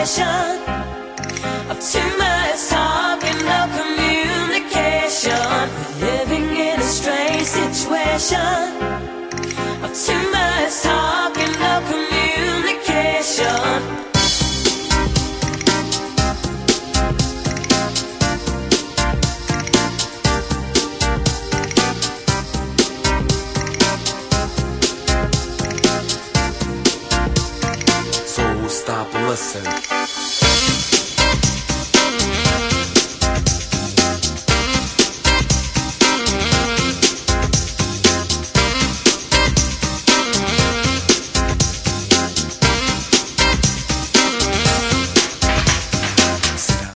situation of too much talk and no communication. We're living in a strange situation of too much talk and no communication. Stop and listen.